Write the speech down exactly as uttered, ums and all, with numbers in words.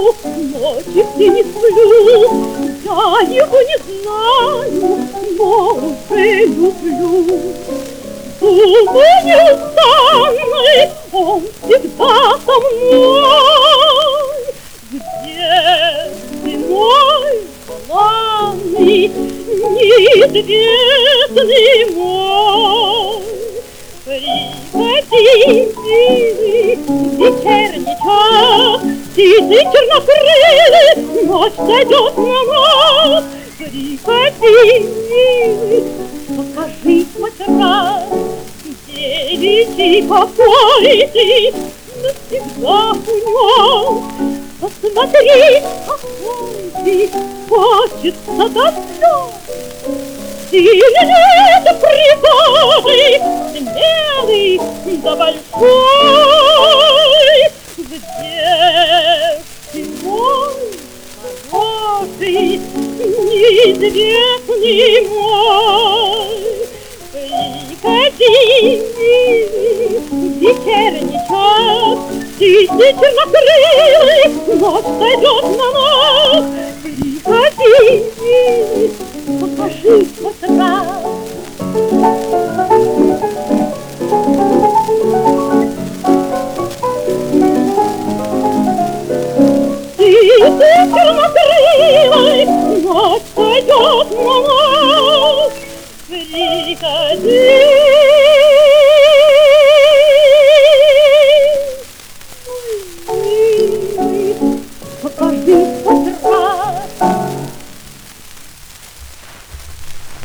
ночи все не сплю, я его не знаю, но уже люблю. Думаю, самый он всегда со мной. Где ты мой желанный, неизвестный мой? Приходи, милый, вечерний час, птицы чернокрылы, ночь сойдет на нас. Приходи, милый, покажи хоть раз девичий покой ты навсегда унес. Посмотри, какой ты, хочется до слез. Сильный, пригожий, смелый да большой. Где ты мой хороший, неизвестный мой? Приходи, милый, вечерний час, птицы чернокрылы, ночь сойдет на нас. Приходи, милый, покажи хоть раз. Птицы чернокрылы, ночь сойдет на нас. Приходи. Покажи.